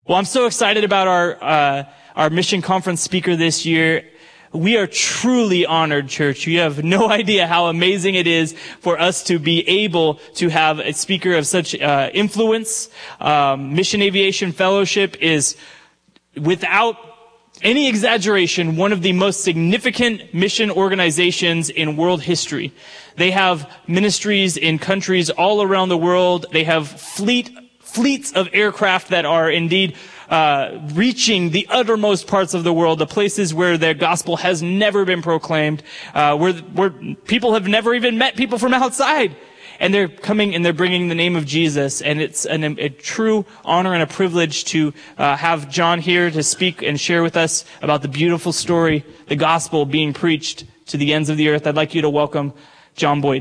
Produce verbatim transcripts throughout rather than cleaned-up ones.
Well, I'm so excited about our uh, our mission conference speaker this year. We are truly honored, church. You have no idea how amazing it is for us to be able to have a speaker of such uh, influence. Um, Mission Aviation Fellowship is, without any exaggeration, one of the most significant mission organizations in world history. They have ministries in countries all around the world. They have fleet fleets of aircraft that are indeed uh reaching the uttermost parts of the world, the places where their gospel has never been proclaimed, uh where where people have never even met people from outside, and they're coming and they're bringing the name of Jesus. And it's an, a true honor and a privilege to uh have John here to speak and share with us about the beautiful story, the gospel being preached to the ends of the earth. I'd like you to welcome John Boyd.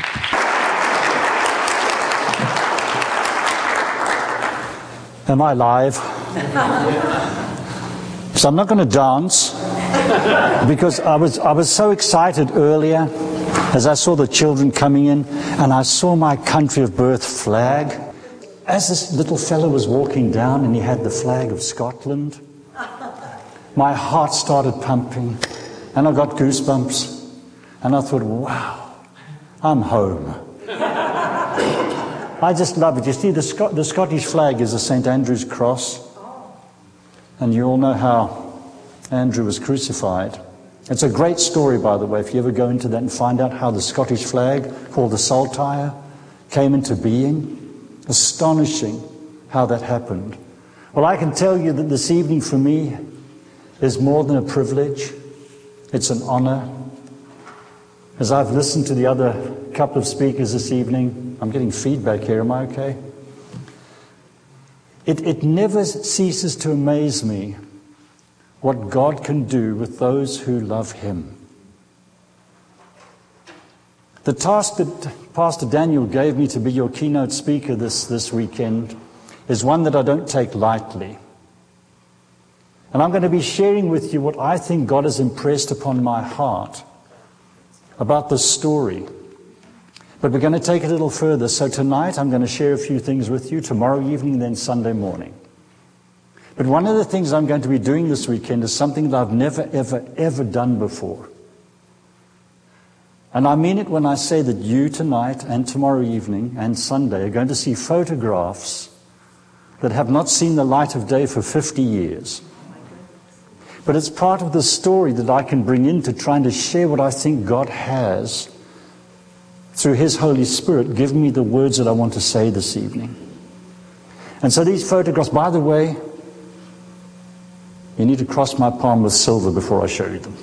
Am I live? So I'm not going to dance because I was I was so excited earlier as I saw the children coming in and I saw my country of birth flag. As this little fellow was walking down and he had the flag of Scotland, my heart started pumping and I got goosebumps and I thought, wow, I'm home. I just love it. You see, the, Scot- the Scottish flag is a Saint Andrew's cross. And you all know how Andrew was crucified. It's a great story, by the way, if you ever go into that and find out how the Scottish flag, called the Saltire, came into being. Astonishing how that happened. Well, I can tell you that this evening for me is more than a privilege. It's an honor. As I've listened to the other couple of speakers this evening, I'm getting feedback here, am I okay? It, it never ceases to amaze me what God can do with those who love Him. The task that Pastor Daniel gave me to be your keynote speaker this, this weekend is one that I don't take lightly. And I'm going to be sharing with you what I think God has impressed upon my heart about this story. But we're going to take it a little further. So tonight I'm going to share a few things with you, tomorrow evening, then Sunday morning. But one of the things I'm going to be doing this weekend is something that I've never, ever, ever done before. And I mean it when I say that you tonight and tomorrow evening and Sunday are going to see photographs that have not seen the light of day for fifty years. But it's part of the story that I can bring into trying to share what I think God has through His Holy Spirit, give me the words that I want to say this evening. And so these photographs, by the way, you need to cross my palm with silver before I show you them.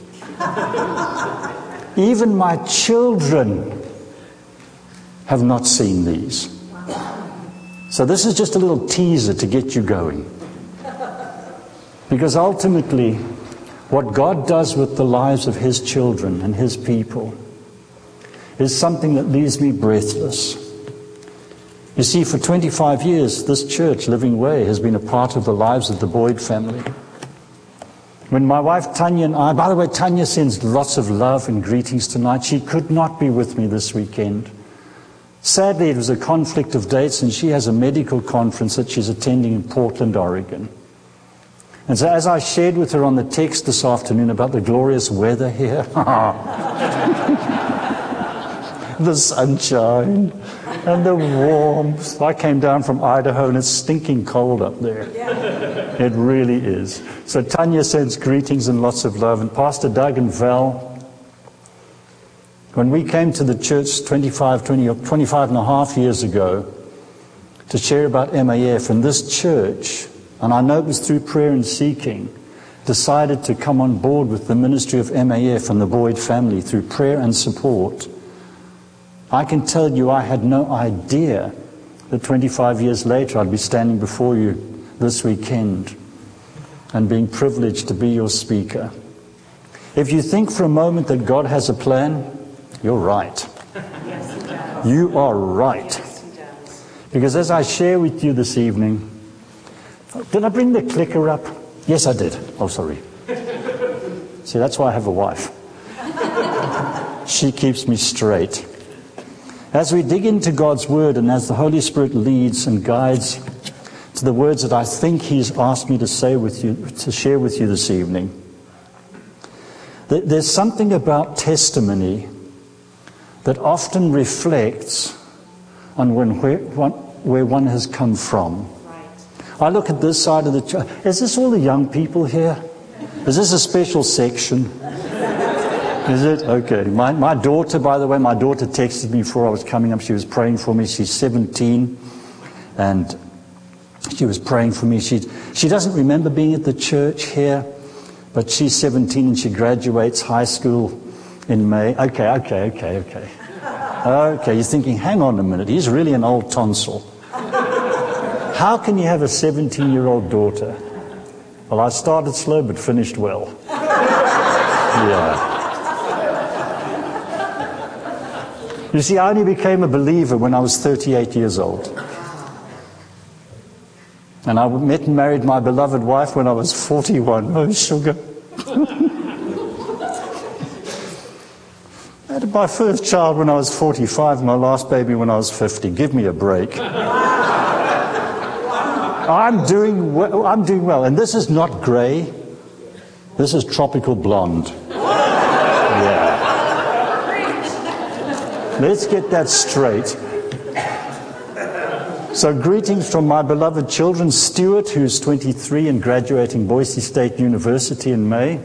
Even my children have not seen these. So this is just a little teaser to get you going. Because ultimately, what God does with the lives of His children and His people is something that leaves me breathless. You see, for twenty-five years, this church, Living Way, has been a part of the lives of the Boyd family. When my wife Tanya and I, by the way, Tanya sends lots of love and greetings tonight. She could not be with me this weekend. Sadly, it was a conflict of dates, and she has a medical conference that she's attending in Portland, Oregon. And so as I shared with her on the text this afternoon about the glorious weather here, the sunshine and the warmth. I came down from Idaho and it's stinking cold up there. Yeah. It really is. So Tanya sends greetings and lots of love. And Pastor Doug and Val, when we came to the church twenty-five, twenty, twenty-five and a half years ago to share about M A F, and this church, and I know it was through prayer and seeking, decided to come on board with the ministry of M A F and the Boyd family through prayer and support. I can tell you I had no idea that twenty-five years later I'd be standing before you this weekend and being privileged to be your speaker. If you think for a moment that God has a plan, you're right. Yes, He does. You are right. Yes, He does. Because as I share with you this evening, did I bring the clicker up? Yes, I did. Oh, sorry. See, that's why I have a wife. She keeps me straight. As we dig into God's Word and as the Holy Spirit leads and guides to the words that I think he's asked me to say with you, to share with you this evening. There's something about testimony that often reflects on when, where, one, where one has come from. Right. I look at this side of the church. Is this all the young people here? Is this a special section? Is it? Okay. My, my daughter, by the way, my daughter texted me before I was coming up. She was praying for me. She's seventeen. And she was praying for me. She, she doesn't remember being at the church here. But she's seventeen and she graduates high school in May. Okay, okay, okay, okay. Okay, you're thinking, hang on a minute, he's really an old tonsil. How can you have a seventeen-year-old daughter? Well, I started slow but finished well. Yeah. You see, I only became a believer when I was thirty-eight years old. And I met and married my beloved wife when I was forty-one. Oh, sugar. I had my first child when I was forty-five, my last baby when I was fifty. Give me a break. I'm doing well, I'm doing well. And this is not grey. This is tropical blonde. Yeah. Let's get that straight. So greetings from my beloved children, Stuart, who's twenty-three and graduating Boise State University in May.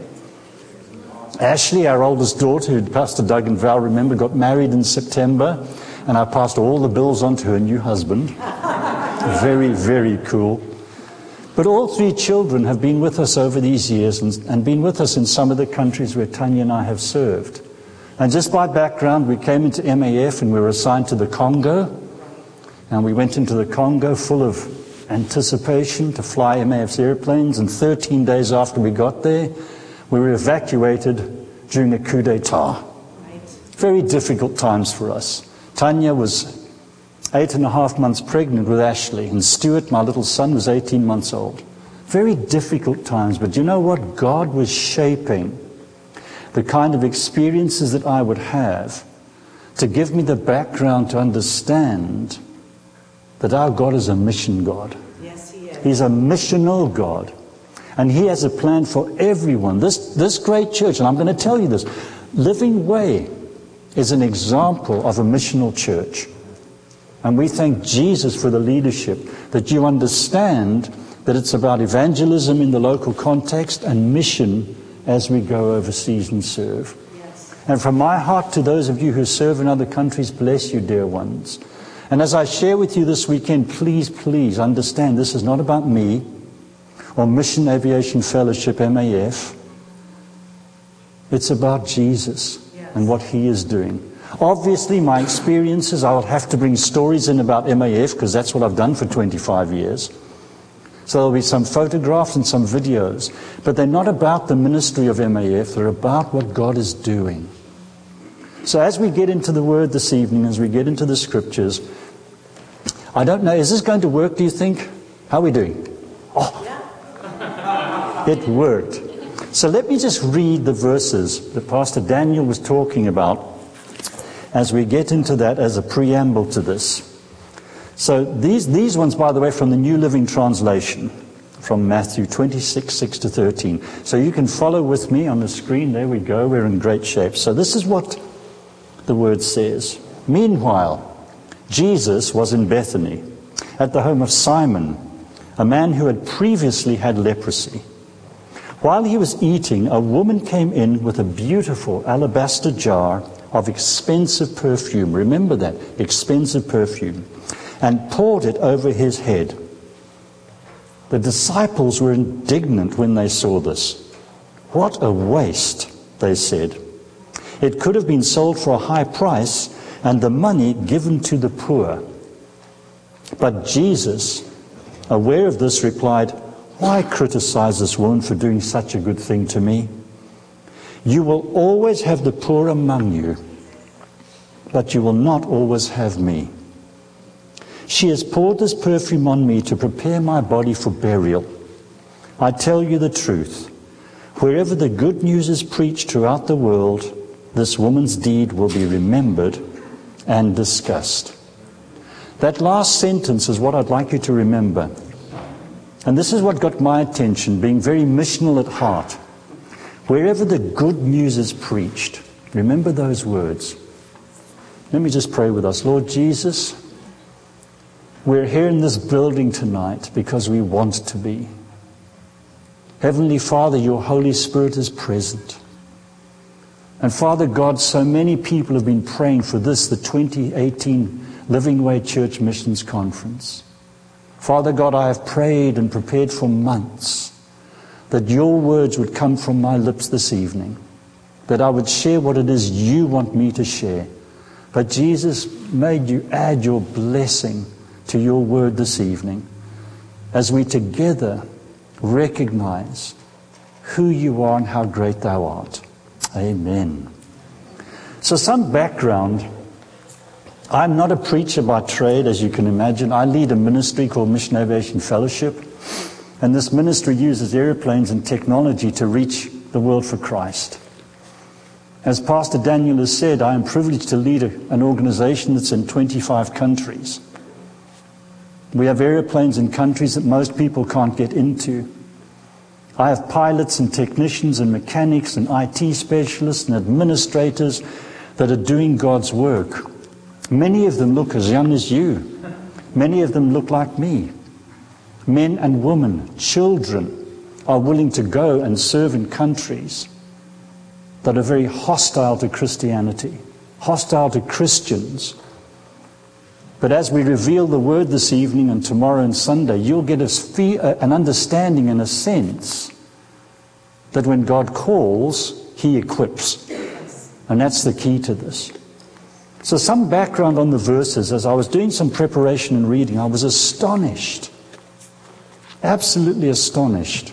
Ashley, our oldest daughter, who Pastor Doug and Val remember, got married in September, and I passed all the bills on to her new husband. Very, very cool. But all three children have been with us over these years and, and been with us in some of the countries where Tanya and I have served. And just by background, we came into M A F and we were assigned to the Congo. And we went into the Congo full of anticipation to fly M A F's airplanes. And thirteen days after we got there, we were evacuated during a coup d'etat. Right. Very difficult times for us. Tanya was eight and a half months pregnant with Ashley. And Stuart, my little son, was eighteen months old. Very difficult times. But you know what? God was shaping the kind of experiences that I would have to give me the background to understand that our God is a mission God. Yes, He is. He's a missional God. And He has a plan for everyone. This, this great church, and I'm going to tell you this, Living Way is an example of a missional church. And we thank Jesus for the leadership, that you understand that it's about evangelism in the local context and mission as we go overseas and serve. Yes. And from my heart to those of you who serve in other countries, bless you, dear ones. And as I share with you this weekend, please, please understand this is not about me or Mission Aviation Fellowship, M A F. It's about Jesus yes. and what He is doing. Obviously, my experiences, I will have to bring stories in about M A F because that's what I've done for twenty-five years. So there'll be some photographs and some videos. But they're not about the ministry of M A F. They're about what God is doing. So as we get into the Word this evening, as we get into the Scriptures, I don't know, is this going to work, do you think? How are we doing? Oh, it worked. So let me just read the verses that Pastor Daniel was talking about as we get into that as a preamble to this. So these, these ones, by the way, from the New Living Translation, from Matthew twenty-six, six to thirteen. So you can follow with me on the screen. There we go. We're in great shape. So this is what the Word says. Meanwhile, Jesus was in Bethany, at the home of Simon, a man who had previously had leprosy. While he was eating, a woman came in with a beautiful alabaster jar of expensive perfume. Remember that, expensive perfume. And poured it over his head. The disciples were indignant when they saw this. What a waste, they said. It could have been sold for a high price and the money given to the poor. But Jesus, aware of this, replied, "Why criticize this woman for doing such a good thing to me? You will always have the poor among you, but you will not always have me. She has poured this perfume on me to prepare my body for burial. I tell you the truth. Wherever the good news is preached throughout the world, this woman's deed will be remembered and discussed." That last sentence is what I'd like you to remember. And this is what got my attention, being very missional at heart. Wherever the good news is preached, remember those words. Let me just pray with us. Lord Jesus, we're here in this building tonight because we want to be. Heavenly Father, your Holy Spirit is present. And Father God, so many people have been praying for this, the twenty eighteen Living Way Church Missions Conference. Father God, I have prayed and prepared for months that your words would come from my lips this evening, that I would share what it is you want me to share. But Jesus, may you add your blessing to your word this evening as we together recognize who you are and how great thou art. Amen. So some background. I'm not a preacher by trade, as you can imagine. I lead a ministry called Mission Aviation Fellowship, and this ministry uses airplanes and technology to reach the world for Christ. As Pastor Daniel has said, I am privileged to lead a, an organization that's in twenty-five countries. We have airplanes in countries that most people can't get into. I have pilots and technicians and mechanics and I T specialists and administrators that are doing God's work. Many of them look as young as you. Many of them look like me. Men and women, children, are willing to go and serve in countries that are very hostile to Christianity, hostile to Christians. But as we reveal the word this evening and tomorrow and Sunday, you'll get a fee- an understanding and a sense that when God calls, He equips. And that's the key to this. So some background on the verses. As I was doing some preparation and reading, I was astonished, absolutely astonished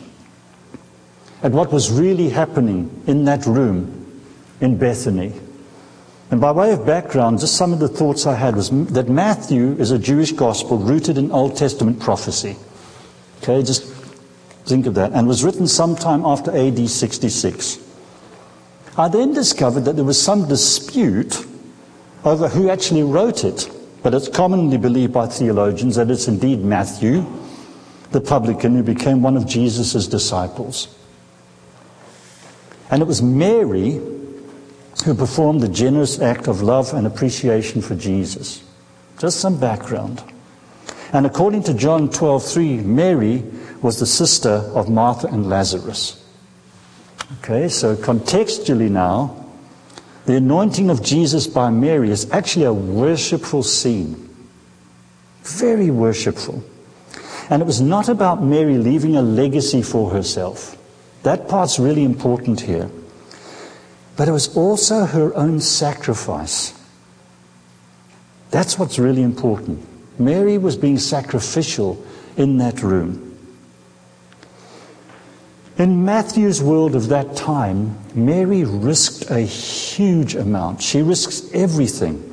at what was really happening in that room in Bethany. And by way of background, just some of the thoughts I had was that Matthew is a Jewish gospel rooted in Old Testament prophecy. Okay, just think of that. And was written sometime after A D sixty-six. I then discovered that there was some dispute over who actually wrote it. But it's commonly believed by theologians that it's indeed Matthew, the publican who became one of Jesus' disciples. And it was Mary who performed the generous act of love and appreciation for Jesus. Just some background. And according to John twelve three, Mary was the sister of Martha and Lazarus. Okay, so contextually now, the anointing of Jesus by Mary is actually a worshipful scene. Very worshipful. And it was not about Mary leaving a legacy for herself. That part's really important here. But it was also her own sacrifice. That's what's really important. Mary was being sacrificial in that room. In Matthew's world of that time, Mary risked a huge amount. She risks everything.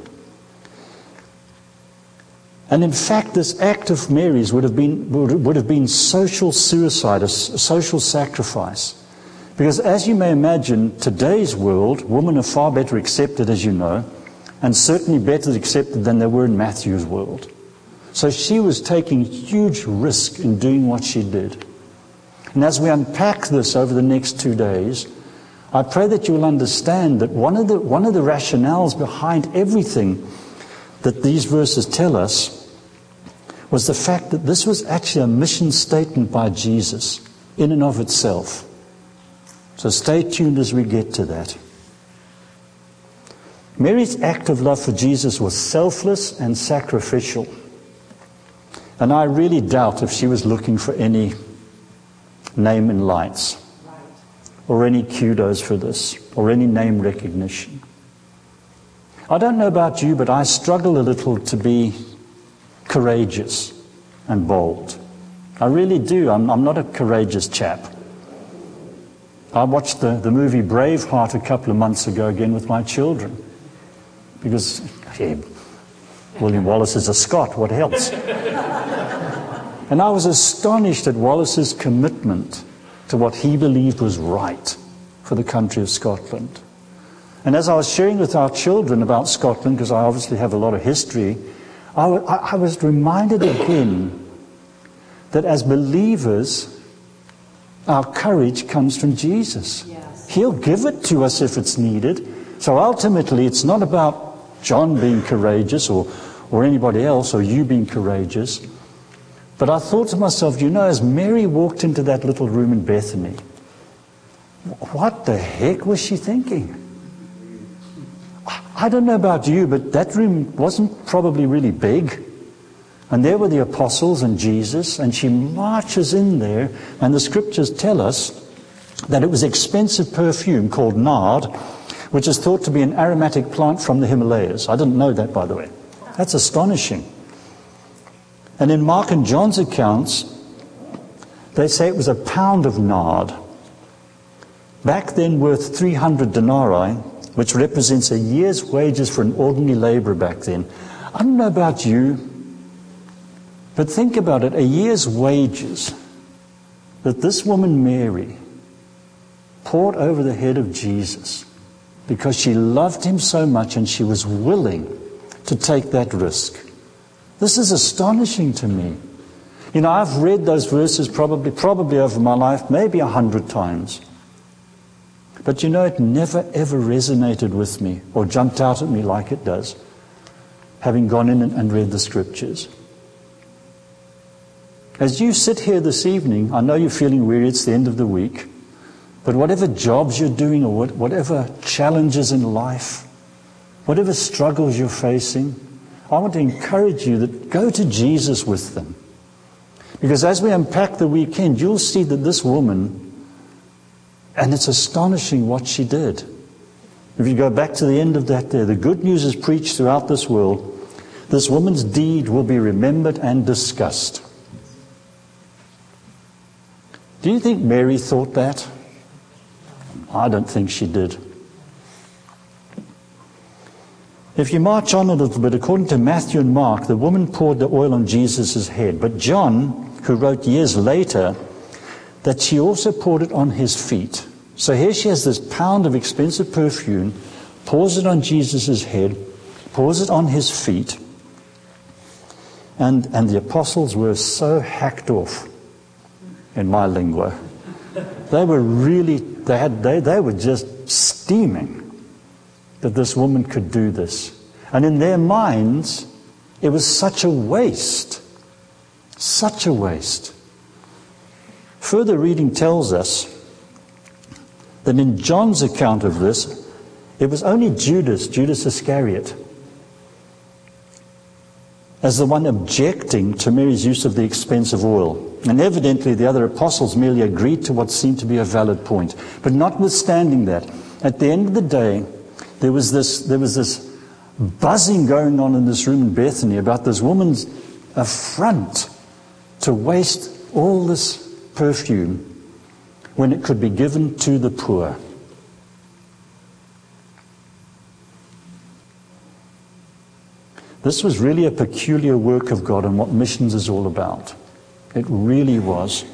And in fact, this act of Mary's would have been, would have been social suicide, a social sacrifice. Because as you may imagine, today's world, women are far better accepted, as you know, and certainly better accepted than they were in Matthew's world. So she was taking huge risk in doing what she did. And as we unpack this over the next two days, I pray that you will understand that one of the, one of the rationales behind everything that these verses tell us was the fact that this was actually a mission statement by Jesus in and of itself. So stay tuned as we get to that. Mary's act of love for Jesus was selfless and sacrificial. And I really doubt if she was looking for any name in lights, or any kudos for this, or any name recognition. I don't know about you, but I struggle a little to be courageous and bold. I really do. I'm, I'm not a courageous chap. I watched the, the movie Braveheart a couple of months ago again with my children. Because, yeah, William Wallace is a Scot, what else? And I was astonished at Wallace's commitment to what he believed was right for the country of Scotland. And as I was sharing with our children about Scotland, because I obviously have a lot of history, I, I was reminded again that as believers, our courage comes from Jesus. Yes. He'll give it to us if it's needed. So ultimately, it's not about John being courageous or, or anybody else or you being courageous. But I thought to myself, you know, as Mary walked into that little room in Bethany, what the heck was she thinking? I don't know about you, but that room wasn't probably really big. And there were the apostles and Jesus, and she marches in there, and the scriptures tell us that it was expensive perfume called nard, which is thought to be an aromatic plant from the Himalayas. I didn't know that, by the way. That's astonishing. And in Mark and John's accounts, they say it was a pound of nard, back then worth three hundred denarii, which represents a year's wages for an ordinary laborer back then. I don't know about you, but think about it, a year's wages that this woman Mary poured over the head of Jesus because she loved him so much and she was willing to take that risk. This is astonishing to me. You know, I've read those verses probably, probably over my life, maybe a hundred times. But you know, it never ever resonated with me or jumped out at me like it does, having gone in and read the scriptures. As you sit here this evening, I know you're feeling weary, it's the end of the week, but whatever jobs you're doing or whatever challenges in life, whatever struggles you're facing, I want to encourage you that go to Jesus with them. Because as we unpack the weekend, you'll see that this woman, and it's astonishing what she did. If you go back to the end of that there, the good news is preached throughout this world. This woman's deed will be remembered and discussed. Do you think Mary thought that? I don't think she did. If you march on a little bit, according to Matthew and Mark, the woman poured the oil on Jesus' head. But John, who wrote years later, that she also poured it on his feet. So here she has this pound of expensive perfume, pours it on Jesus' head, pours it on his feet. And, and the apostles were so hacked off, in my lingo. They were really, they, had, they, they were just steaming that this woman could do this. And in their minds, it was such a waste. Such a waste. Further reading tells us that in John's account of this, it was only Judas, Judas Iscariot, as the one objecting to Mary's use of the expensive oil. And evidently the other apostles merely agreed to what seemed to be a valid point. But notwithstanding that, at the end of the day, there was this, there was this buzzing going on in this room in Bethany about this woman's affront to waste all this perfume when it could be given to the poor. This was really a peculiar work of God and what missions is all about. It really was.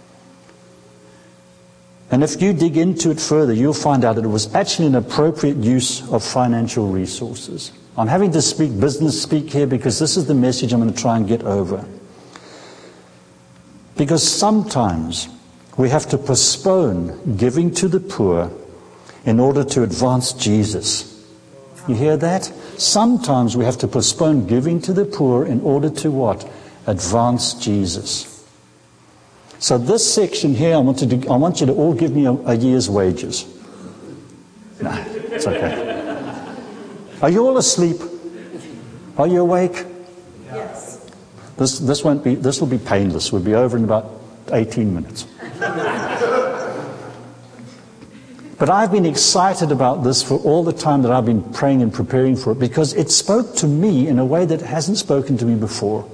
And if you dig into it further, you'll find out that it was actually an appropriate use of financial resources. I'm having to speak business speak here because this is the message I'm going to try and get over. Because sometimes we have to postpone giving to the poor in order to advance Jesus. You hear that? Sometimes we have to postpone giving to the poor in order to what? Advance Jesus. So this section here, I want, to, I want you to all give me a, a year's wages. No, it's okay. Are you all asleep? Are you awake? Yes. This this won't be. This will be painless. We'll be over in about eighteen minutes. But I've been excited about this for all the time that I've been praying and preparing for it, because it spoke to me in a way that hasn't spoken to me before.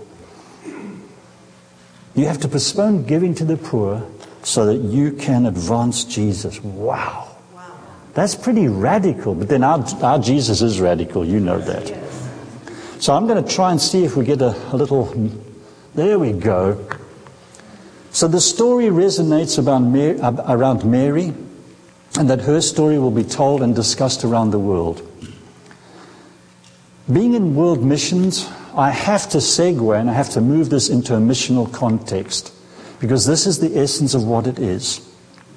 You have to postpone giving to the poor so that you can advance Jesus. Wow. Wow. That's pretty radical. But then our, our Jesus is radical. You know that. Yes. So I'm going to try and see if we get a, a little... There we go. So the story resonates about Mary, around Mary, and that her story will be told and discussed around the world. Being in world missions, I have to segue and I have to move this into a missional context. because this is the essence of what it is.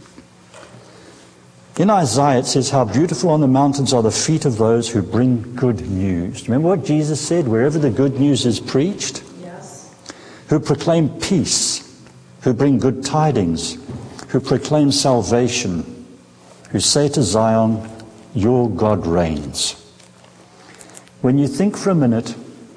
In Isaiah, it says, how beautiful on the mountains are the feet of those who bring good news. Remember what Jesus said? Wherever the good news is preached, Yes. who proclaim peace, who bring good tidings, who proclaim salvation, who say to Zion, your God reigns. When you think for a minute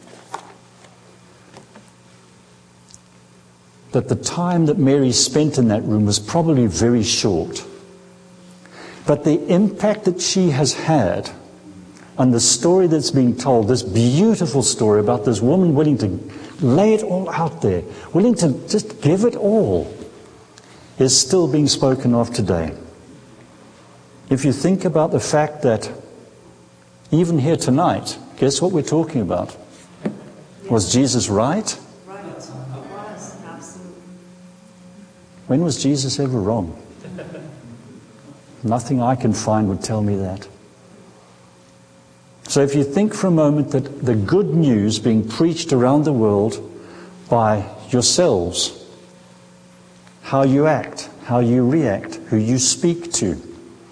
that the time that Mary spent in that room was probably very short, but the impact that she has had on the story that's being told, this beautiful story about this woman willing to lay it all out there, willing to just give it all, is still being spoken of today. If you think about the fact that even here tonight, guess what we're talking about? Was Jesus right? Right. It was. Absolutely. When was Jesus ever wrong? Nothing I can find would tell me that. So if you think for a moment that the good news being preached around the world by yourselves, how you act, how you react, who you speak to,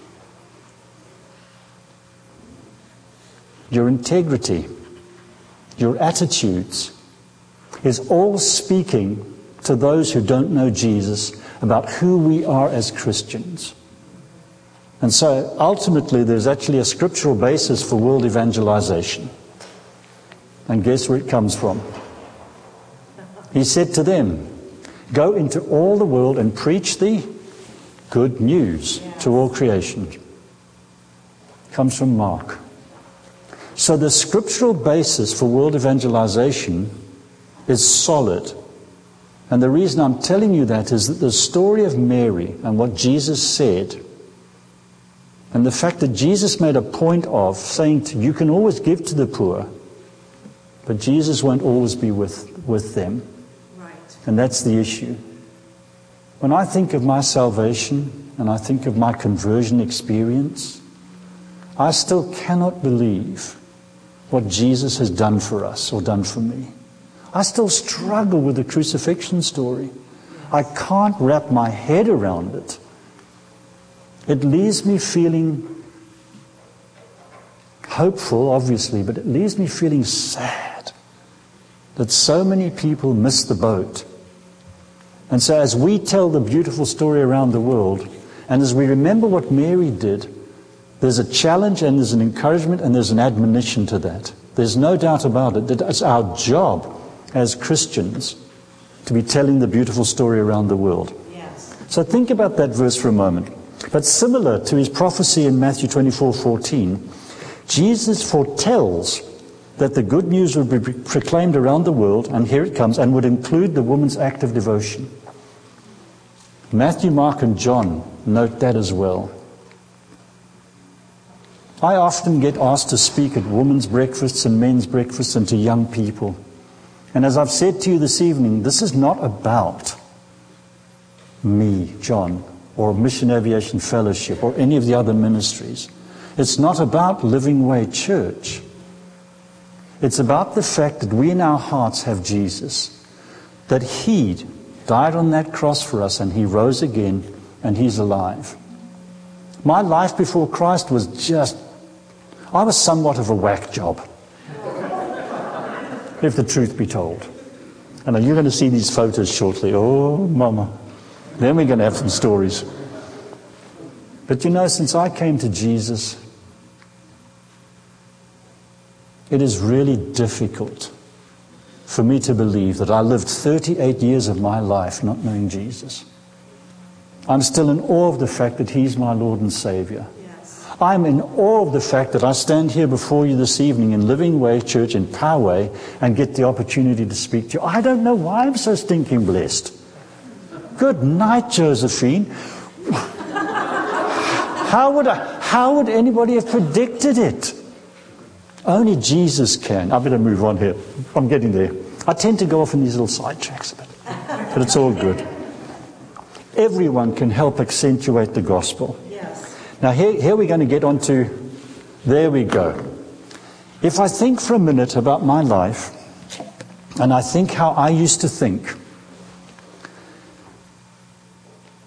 your integrity, your attitudes, is all speaking to those who don't know Jesus about who we are as Christians. And so ultimately there's actually a scriptural basis for world evangelization. And guess where it comes from? He said to them, go into all the world and preach the good news to all creation. It comes from Mark. So the scriptural basis for world evangelization is solid. And the reason I'm telling you that is that the story of Mary and what Jesus said, and the fact that Jesus made a point of saying to, you can always give to the poor, but Jesus won't always be with, with them. Right. And that's the issue. When I think of my salvation and I think of my conversion experience, I still cannot believe what Jesus has done for us or done for me. I still struggle with the crucifixion story. I can't wrap my head around it. It leaves me feeling hopeful, obviously, but it leaves me feeling sad that so many people miss the boat. And so as we tell the beautiful story around the world, and as we remember what Mary did, there's a challenge and there's an encouragement and there's an admonition to that. There's no doubt about it that it's our job as Christians to be telling the beautiful story around the world. Yes. So think about that verse for a moment. But similar to his prophecy in Matthew twenty-four fourteen, Jesus foretells that the good news would be proclaimed around the world, and here it comes, and would include the woman's act of devotion. Matthew, Mark, and John note that as well. I often get asked to speak at women's breakfasts and men's breakfasts and to young people. And as I've said to you this evening, this is not about me, John, or Mission Aviation Fellowship, or any of the other ministries. It's not about Living Way Church. It's about the fact that we in our hearts have Jesus, that He died on that cross for us and He rose again and He's alive. My life before Christ was just, I was somewhat of a whack job, if the truth be told. And you're going to see these photos shortly. Oh, mama. Then we're going to have some stories. But you know, since I came to Jesus, it is really difficult for me to believe that I lived thirty-eight years of my life not knowing Jesus. I'm still in awe of the fact that He's my Lord and Savior. Yes. I'm in awe of the fact that I stand here before you this evening in Living Way Church in Poway and get the opportunity to speak to you. I don't know why I'm so stinking blessed. Good night, Josephine. How would I, how would anybody have predicted it? Only Jesus can. I better move on here. I'm getting there. I tend to go off in these little sidetracks a bit, but it's all good. Everyone can help accentuate the gospel. Yes. Now here, here we're going to get on to, there we go. If I think for a minute about my life, and I think how I used to think,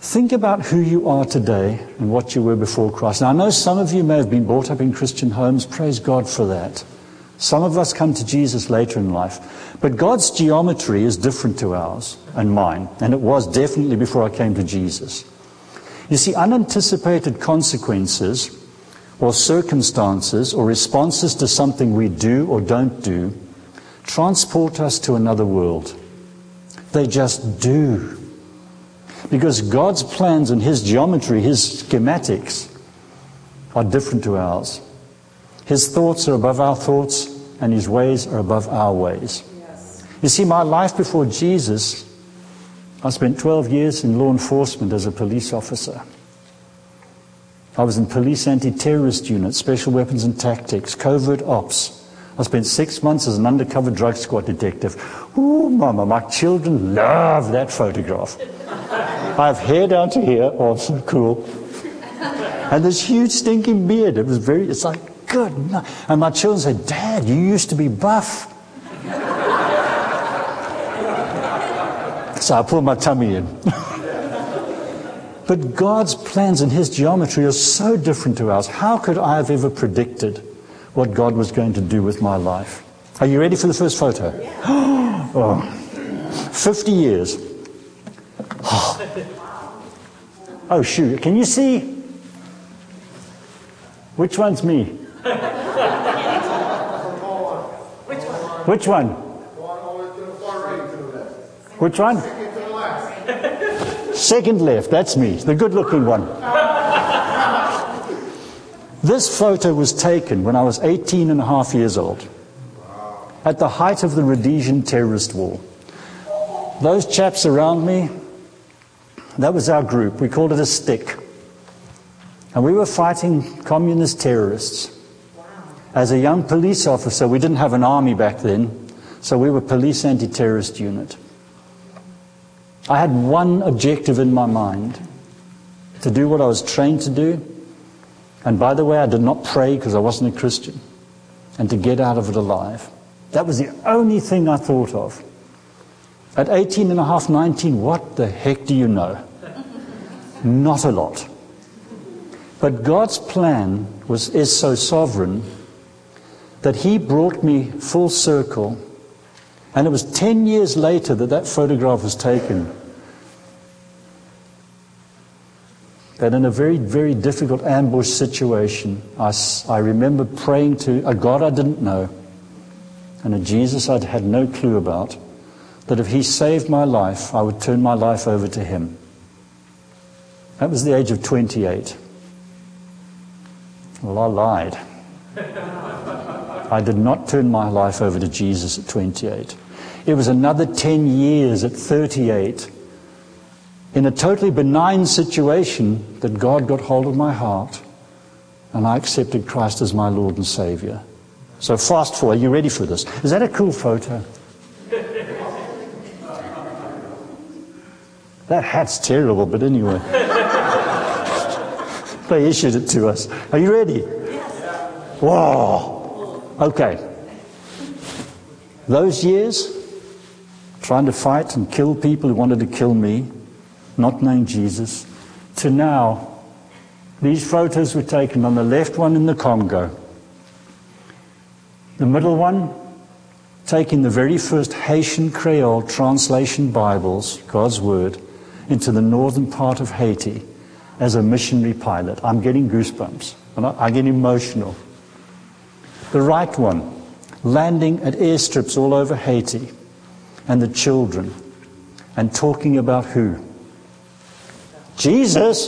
Think about who you are today and what you were before Christ. Now, I know some of you may have been brought up in Christian homes. Praise God for that. Some of us come to Jesus later in life. But God's geometry is different to ours and mine. And it was definitely before I came to Jesus. You see, unanticipated consequences or circumstances or responses to something we do or don't do transport us to another world. They just do. Because God's plans and His geometry, His schematics, are different to ours. His thoughts are above our thoughts, and His ways are above our ways. Yes. You see, my life before Jesus, I spent twelve years in law enforcement as a police officer. I was in police anti-terrorist unit, special weapons and tactics, covert ops. I spent six months as an undercover drug squad detective. Ooh, Mama, my children love that photograph. I have hair down to here. Oh, so cool. And this huge stinking beard. It was very, it's like, good night. And my children said, Dad, you used to be buff. So I pulled my tummy in. But God's plans and His geometry are so different to ours. How could I have ever predicted what God was going to do with my life? Are you ready for the first photo? Oh, fifty years. Oh. Oh, shoot. Can you see? Which one's me? Which one? Which one? Second left. That's me, the good-looking one. This photo was taken when I was eighteen and a half years old, at the height of the Rhodesian terrorist war. Those chaps around me, that was our group. We called it a stick. And we were fighting communist terrorists. As a young police officer, we didn't have an army back then, so we were police anti-terrorist unit. I had one objective in my mind, to do what I was trained to do. And by the way, I did not pray because I wasn't a Christian. And to get out of it alive. That was the only thing I thought of. At eighteen and a half, nineteen, what the heck do you know? Not a lot. But God's plan was is so sovereign that He brought me full circle. And it was ten years later that that photograph was taken. That in a very, very difficult ambush situation, I, I remember praying to a God I didn't know and a Jesus I'd had no clue about, that if He saved my life, I would turn my life over to Him. That was the age of twenty-eight. Well, I lied. I did not turn my life over to Jesus at twenty-eight. It was another ten years at thirty-eight, in a totally benign situation, that God got hold of my heart and I accepted Christ as my Lord and Savior. So fast forward, are you ready for this? Is that a cool photo? That hat's terrible, but anyway. They issued it to us. Are you ready? Wow. Okay. Those years, trying to fight and kill people who wanted to kill me, not knowing Jesus, to now, these photos were taken on the left one in the Congo. The middle one, taking the very first Haitian Creole translation Bibles, God's Word, into the northern part of Haiti as a missionary pilot. I'm getting goosebumps, and I, I get emotional. The right one, landing at airstrips all over Haiti, and the children, and talking about who? Jesus.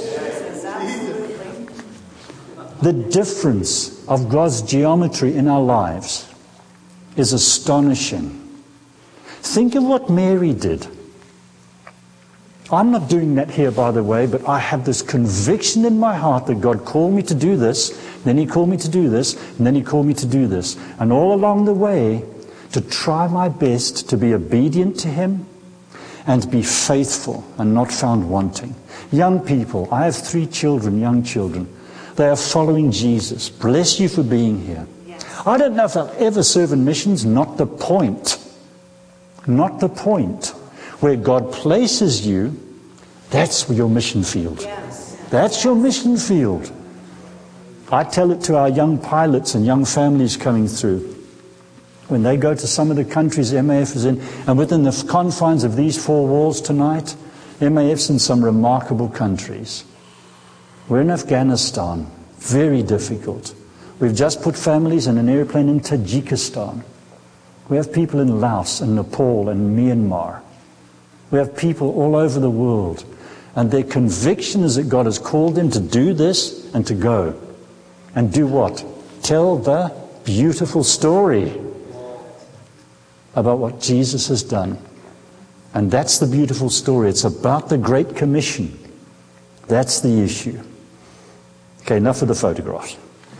The difference of God's geometry in our lives is astonishing. Think of what Mary did. I'm not doing that here, by the way, but I have this conviction in my heart that God called me to do this, then He called me to do this, and then He called me to do this. And all along the way, to try my best to be obedient to Him and be faithful and not found wanting. Young people, I have three children, young children. They are following Jesus. Bless you for being here. Yes. I don't know if I'll ever serve in missions, not the point. Not the point. Where God places you, That's your mission field. Yes. That's your mission field. I tell it to our young pilots and young families coming through. When they go to some of the countries M A F is in, and within the confines of these four walls tonight, M A F's in some remarkable countries. We're in Afghanistan. Very difficult. We've just put families in an airplane in Tajikistan. We have people in Laos and Nepal and Myanmar. We have people all over the world. And their conviction is that God has called them to do this and to go. And do what? Tell the beautiful story about what Jesus has done. And that's the beautiful story. It's about the Great Commission. That's the issue. Okay, enough of the photographs.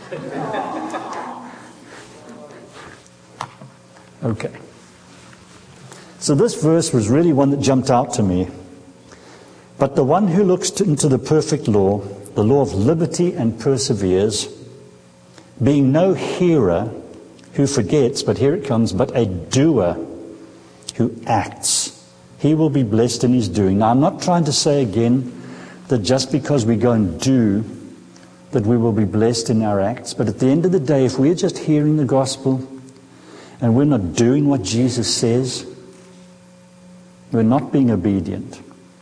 Okay. So this verse was really one that jumped out to me. But the one who looks to, into the perfect law, the law of liberty and perseveres, being no hearer who forgets, but here it comes, but a doer who acts, he will be blessed in his doing. Now, I'm not trying to say again that just because we go and do, that we will be blessed in our acts. But at the end of the day, if we're just hearing the gospel and we're not doing what Jesus says, we're not being obedient.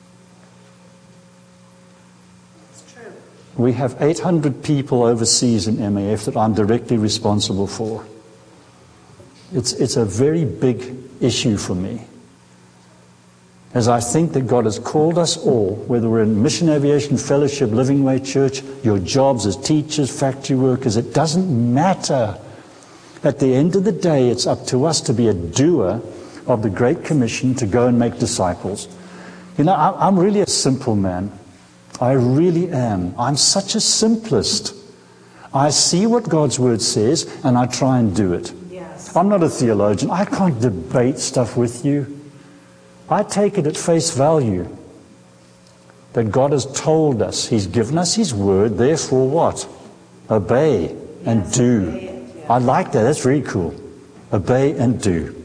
We have eight hundred people overseas in M A F that I'm directly responsible for. It's, it's a very big issue for me. As I think that God has called us all, whether we're in Mission Aviation Fellowship, Living Way Church, your jobs as teachers, factory workers, it doesn't matter. At the end of the day, it's up to us to be a doer of the Great Commission to go and make disciples. You know, I'm really a simple man. I really am. I'm such a simplist. I see what God's Word says and I try and do it. Yes. I'm not a theologian. I can't debate stuff with you. I take it at face value that God has told us. He's given us His Word, therefore what? Obey and Yes, do. obey it, yeah. I like that. That's really cool. Obey and do.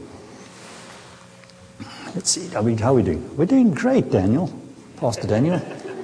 Let's see. How are we, how are we doing? We're doing great, Daniel. Pastor Daniel.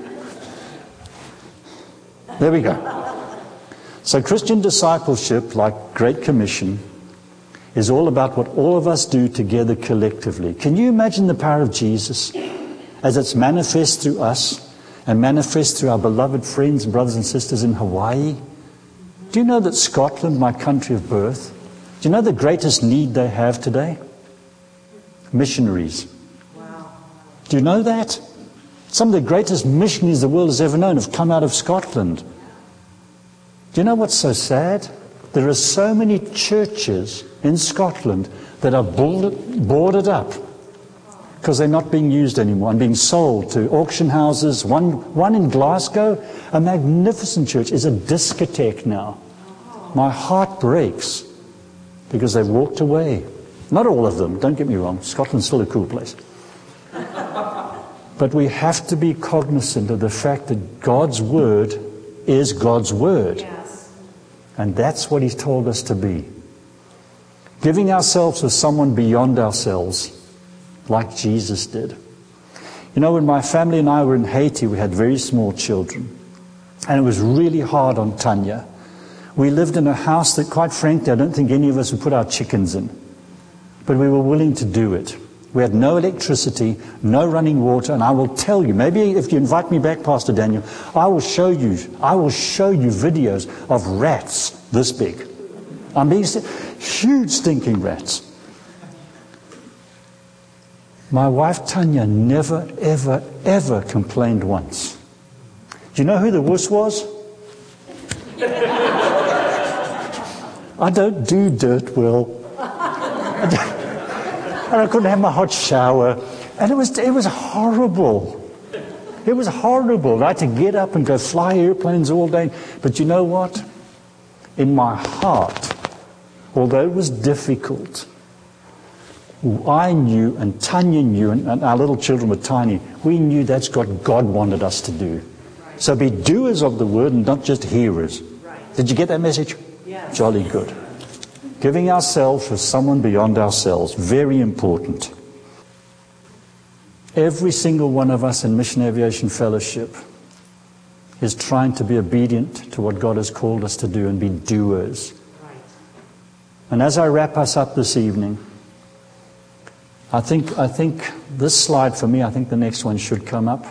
There we go. So Christian discipleship, like Great Commission, is all about what all of us do together collectively. Can you imagine the power of Jesus as it's manifest through us and manifest through our beloved friends and brothers and sisters in Hawaii? Do you know that Scotland, my country of birth, do you know the greatest need they have today? Missionaries. Wow. Do you know that? Some of the greatest missionaries the world has ever known have come out of Scotland. Do you know what's so sad? There are so many churches in Scotland that are boarded up because they're not being used anymore and being sold to auction houses. One, one in Glasgow, a magnificent church, is a discotheque now. My heart breaks because they've walked away. Not all of them, don't get me wrong. Scotland's still a cool place. But we have to be cognizant of the fact that God's Word is God's Word. Yes. And that's what He's told us to be. Giving ourselves to someone beyond ourselves, like Jesus did. You know, when my family and I were in Haiti, we had very small children. And it was really hard on Tanya. We lived in a house that, quite frankly, I don't think any of us would put our chickens in. But we were willing to do it. We had no electricity, no running water, and I will tell you, maybe if you invite me back, Pastor Daniel, I will show you, I will show you videos of rats this big. I'm being huge stinking rats. My wife Tanya never, ever, ever complained once. Do you know who the wuss was? I don't do dirt well. I don't, and I couldn't have my hot shower. And it was it was horrible. It was horrible. I had to get up and go fly airplanes all day. But you know what? In my heart, although it was difficult, I knew, and Tanya knew, and, and our little children were tiny, we knew that's what God wanted us to do. Right. So be doers of the word and not just hearers. Right. Did you get that message? Yes. Jolly good. Giving ourselves for someone beyond ourselves. Very important. Every single one of us in Mission Aviation Fellowship is trying to be obedient to what God has called us to do and be doers. Right. And as I wrap us up this evening, I think, I think this slide for me, I think the next one should come up.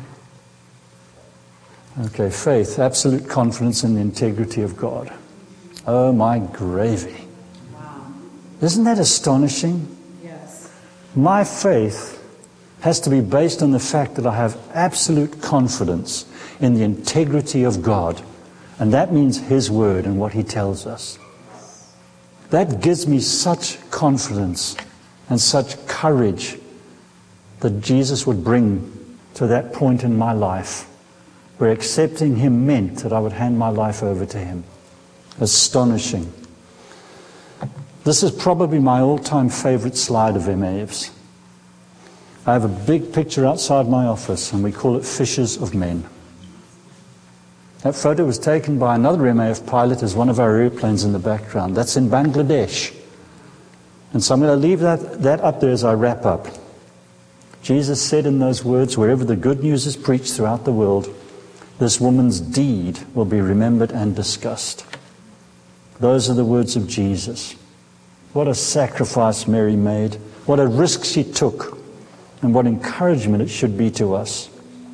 Okay, faith, absolute confidence in the integrity of God. Oh my gravy. Wow. Isn't that astonishing? Yes. My faith has to be based on the fact that I have absolute confidence in the integrity of God. And that means His Word and what He tells us. That gives me such confidence and such courage that Jesus would bring to that point in my life where accepting Him meant that I would hand my life over to Him. Astonishing. This is probably my all-time favorite slide of M A F's. I have a big picture outside my office, and we call it Fishers of Men. That photo was taken by another M A F pilot as one of our airplanes in the background. That's in Bangladesh. And so I'm going to leave that, that up there as I wrap up. Jesus said in those words, wherever the good news is preached throughout the world, this woman's deed will be remembered and discussed. Those are the words of Jesus. What a sacrifice Mary made. What a risk she took. And what encouragement it should be to us.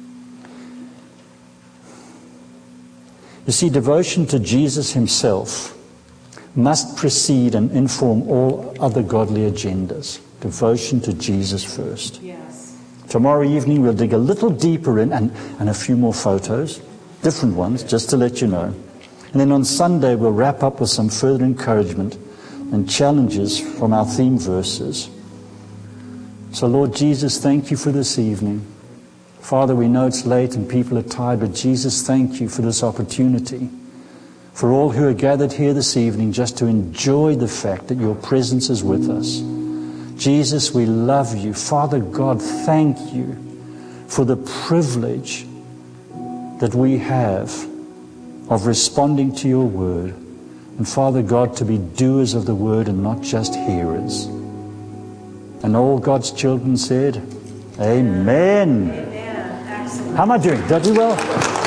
You see, devotion to Jesus Himself must precede and inform all other godly agendas. Devotion to Jesus first. Yes. Tomorrow evening we'll dig a little deeper in, and, and a few more photos, different ones, just to let you know. And then on Sunday we'll wrap up with some further encouragement and challenges from our theme verses. So Lord Jesus, thank You for this evening. Father, we know it's late and people are tired, but Jesus, thank You for this opportunity. For all who are gathered here this evening just to enjoy the fact that Your presence is with us. Jesus, we love You. Father God, thank You for the privilege that we have of responding to Your word. And Father God, to be doers of the word and not just hearers. And all God's children said, Amen. Amen. Excellent. How am I doing? Did I do well?